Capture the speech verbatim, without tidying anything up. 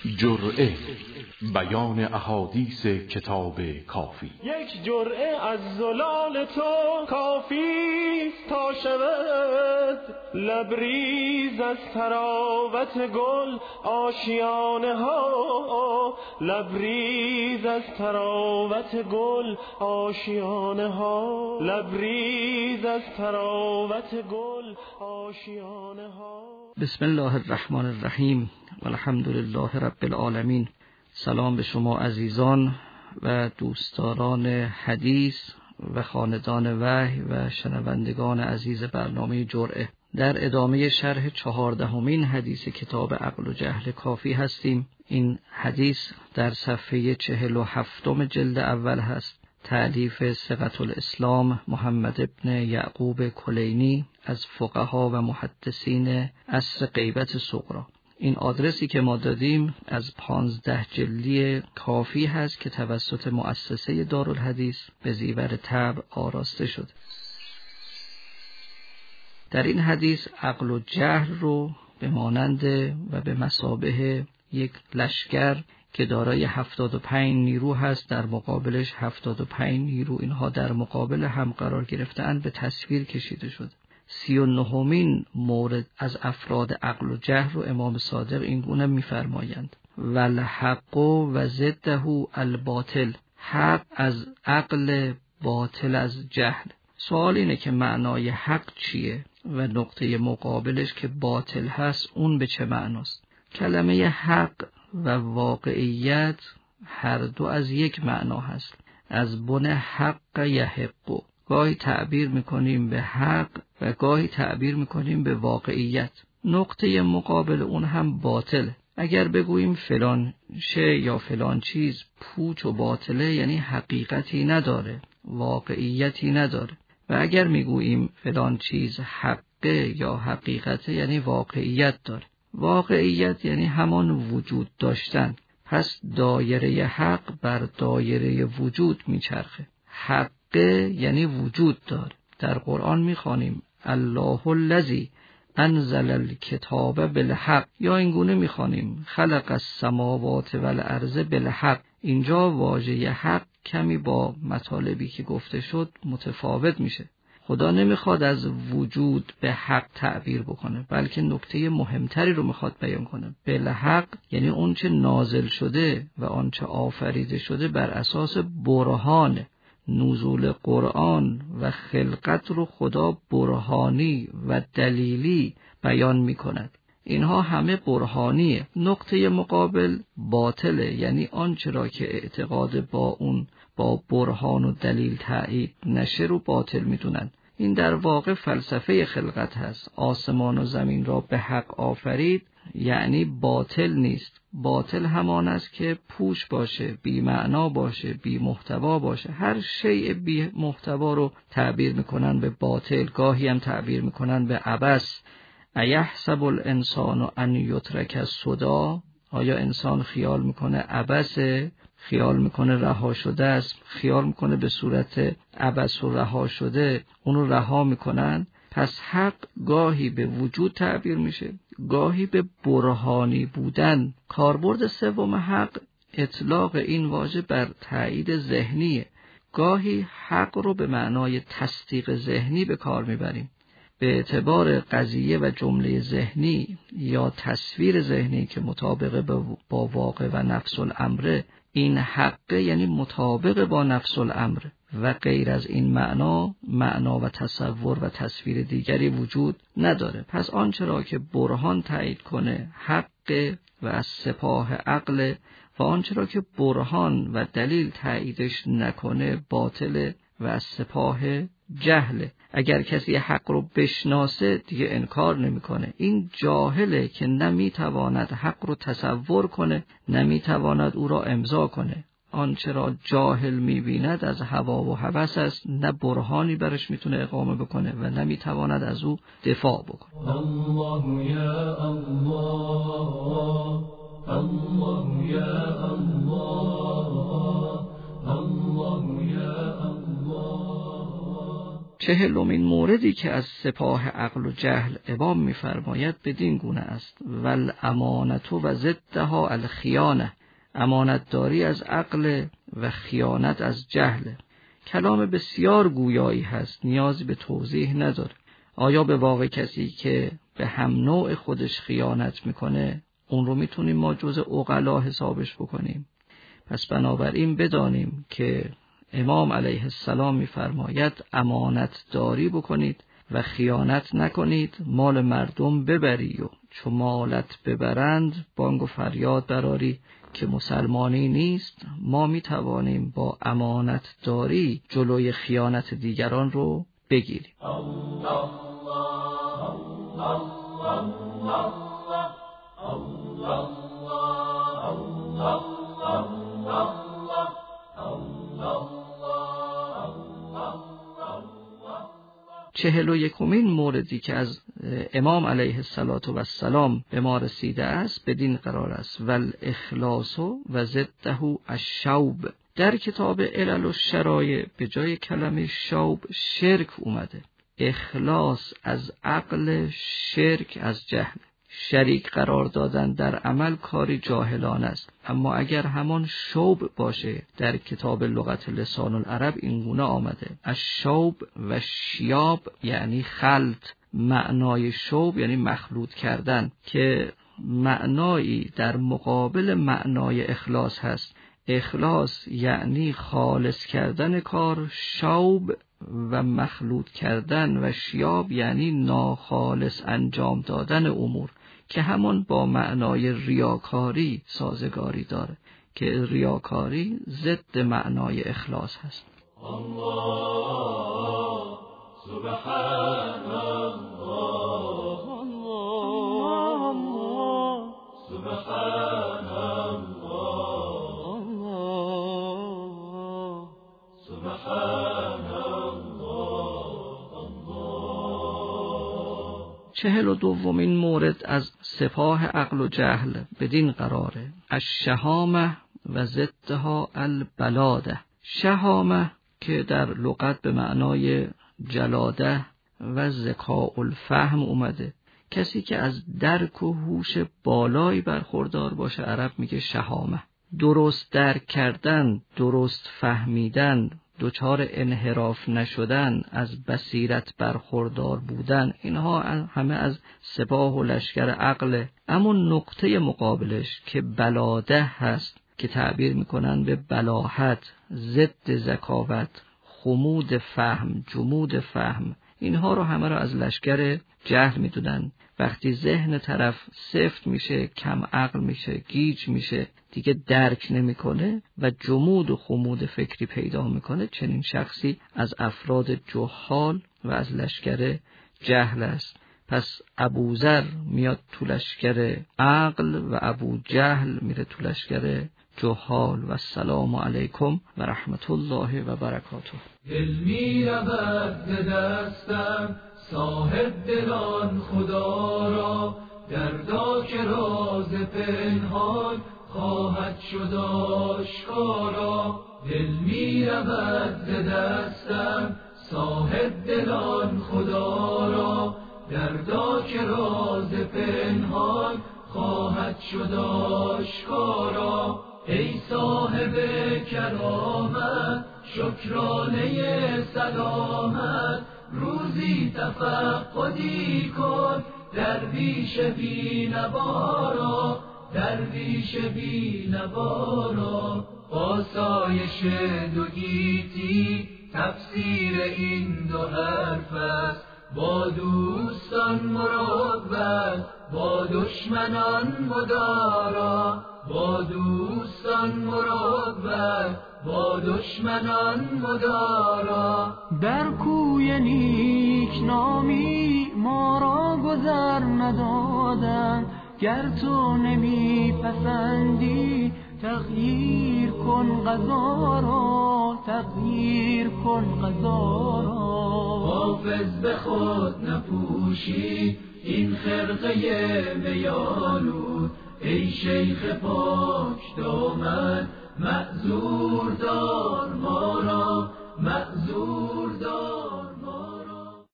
جرعه بیان احادیث کتاب کافی. یک جرعه از زلال تو کافی تا شود لبریز از تراوت گل آشیانه ها، لبریز از تراوت گل آشیانه ها، لبریز از تراوت گل آشیانه ها. بسم الله الرحمن الرحیم و الحمد لله رب العالمین. سلام به شما عزیزان و دوستداران حدیث و خواندان وحی و شنوندگان عزیز برنامه جرعه. در ادامه شرح چهاردهمین حدیث کتاب عقل و جهل کافی هستیم. این حدیث در صفحه چهل و هفتم جلد اول هست. تألیف ثقة الاسلام محمد ابن یعقوب کلینی از فقها و محدثین عصر غیبت صغری. این آدرسی که ما دادیم از پانزده جلدی کافی هست که توسط مؤسسه دارالحدیث به زیور طبع آراسته شد. در این حدیث عقل و جهل رو به مانند و به مثابه یک لشکر که دارای هفتاد و پنج نیرو هست، در مقابلش هفتاد و پنج نیرو، اینها در مقابل هم قرار گرفتن، به تصویر کشیده شد. سی و نهمین مورد از افراد عقل و جهل رو امام صادق این گونه می‌فرمایند: والحق و ضده الباطل. حق از عقل، باطل از جهل. سوال اینه که معنای حق چیه و نقطه مقابلش که باطل هست اون به چه معناست؟ کلمه حق و واقعیت هر دو از یک معنا هست. از بن حق یحق، گاهی تعبیر میکنیم به حق و گاهی تعبیر میکنیم به واقعیت. نقطه مقابل اون هم باطل. اگر بگوییم فلان شی یا فلان چیز پوچ و باطله، یعنی حقیقتی نداره، واقعیتی نداره. و اگر میگوییم فلان چیز حقه یا حقیقته، یعنی واقعیت داره. واقعیت یعنی همان وجود داشتن. پس دایره حق بر دایره وجود میچرخه. حقه یعنی وجود داره. در قرآن میخوانیم الله الذی انزل الکتاب بالحق، یا اینگونه میخوانیم خلق السماوات والارض بالحق. اینجا واژه حق کمی با مطالبی که گفته شد متفاوت میشه. خدا نمیخواد از وجود به حق تعبیر بکنه، بلکه نکته مهمتری رو میخواد بیان کنه. بالحق یعنی اون چه نازل شده و آن چه آفریده شده بر اساس برهان. نزول قرآن و خلقت رو خدا برهانی و دلیلی بیان میکند. اینها همه برهانیه. نقطه مقابل باطله، یعنی آنچه را که اعتقاد با اون با برهان و دلیل تایید نشه رو باطل میدونن. این در واقع فلسفه خلقت هست. آسمان و زمین را به حق آفرید، یعنی باطل نیست. باطل همان است که پوچ باشه، بی معنا باشه، بی محتوا باشه. هر شیء بی محتوا رو تعبیر میکنن به باطل، گاهی هم تعبیر میکنن به عبث. ایحسب الانسان ان یترک سدی. آیا انسان خیال میکنه عبثه؟ خیال میکنه رها شده است؟ خیال میکنه به صورت عبث و رها شده اونو رها میکنن؟ پس حق گاهی به وجود تعبیر میشه، گاهی به برهانی بودن. کاربرد سوم حق اطلاق این واژه بر تایید ذهنیه. گاهی حق رو به معنای تصدیق ذهنی به کار میبریم. به اعتبار قضیه و جمله ذهنی یا تصویر ذهنی که مطابق با واقع و نفس الامر، این حقه یعنی مطابق با نفس الامر و غیر از این معنا، معنا و تصور و تصویر دیگری وجود نداره. پس آنچه را که برهان تایید کنه حقه و از سپاه عقل، و آنچه را که برهان و دلیل تاییدش نکنه باطله و از سپاه جهله. اگر کسی حق رو بشناسه دیگه انکار نمیکنه. این جاهله که نمیتواند حق رو تصور کنه، نمیتواند او را امضا کنه. آنچه را جاهل میبیند از هوا و هوس است، نه برهانی برش میتونه اقامه بکنه و نمیتواند از او دفاع بکنه. الله یا الله، الله یا الله، الله یا الله. چهلمین موردی که از سپاه عقل و جهل امام می‌فرماید بدین گونه است: ول امانت و ضدها الخیانه. امانتداری از عقل و خیانت از جهل. کلام بسیار گویایی هست، نیازی به توضیح نداره. آیا به واقع کسی که به هم نوع خودش خیانت میکنه اون رو میتونیم ما جز عقلا حسابش بکنیم؟ پس بنابراین بدانیم که امام علیه السلام میفرماید امانت داری بکنید و خیانت نکنید، مال مردم ببری و چو مالت ببرند بانگ و فریاد براری که مسلمانی نیست. ما میتوانیم با امانت داری جلوی خیانت دیگران رو بگیریم. الله الله الله الله چهل و یکمین موردی که از امام علیه السلام به ما رسیده است بدین قرار است: ول اخلاص و ضده الشوب. در کتاب علل و شرایع به جای کلمه شوب شرک اومده. اخلاص از عقل، شرک از جهل. شریک قرار دادن در عمل کاری جاهلانه است، اما اگر همان شوب باشه در کتاب لغت لسان العرب این گونه آمده: الشوب و شیاب یعنی خلط. معنای شوب یعنی مخلوط کردن که معنایی در مقابل معنای اخلاص هست. اخلاص یعنی خالص کردن کار، شوب و مخلوط کردن و شیاب یعنی ناخالص انجام دادن امور که همون با معنای ریاکاری سازگاری داره که ریاکاری ضد معنای اخلاص هست. الله سبحان الله الله سبحان الله الله سبحان چهل و دومین مورد از سپاه عقل و جهل بدین قراره: الشهامه و ضدها البلاده. شهامه که در لغت به معنای جلاده و ذکاء الفهم اومده. کسی که از درک و هوش بالایی برخوردار باشه عرب میگه شهامه. درست درک کردن، درست فهمیدن، دوچار انحراف نشدن، از بصیرت برخوردار بودن، اینها همه از سپاه و لشکر عقله. اما نقطه مقابلش که بلاده هست که تعبیر میکنن به بلاحت، ضد ذکاوت، خمود فهم، جمود فهم، اینها رو همه رو از لشکر جهل میدونن. وقتی ذهن طرف سفت میشه، کم عقل میشه، گیج میشه، دیگه درک نمیکنه و جمود و خمود فکری پیدا میکنه، چنین شخصی از افراد جهال و از لشکر جهل است. پس ابوذر میاد تو لشکر عقل و ابو جهل میره تو لشکر جهال. و السلام علیکم و رحمت الله و برکاته. دل می رود دستم صاحب دلان خدا را، دردا که راز پنهان خواهد شد آشکارا. دل می رود دستم صاحب دلان خدا را، دردا که راز پنهان خواهد شد آشکارا. ای صاحب کرامت شکرانه سلامت، روزی تفقدی کن درویش بی نوارا، درویش بی نوارا. آسایش دو گیتی تفسیر این دو حرف است، با دوستان مروت با دشمنان مدارا، با دوستان مروت با دشمنان مدارا. در کوی نیک نامی ما را گذر ندادن، گر تو نمی پسندی تغییر کن قضا را، تغییر کن قضا را. حافظ به خود نپوشی این خرقه میالود، ای شیخ پاک دامن معذور دار ما را، معذور دار.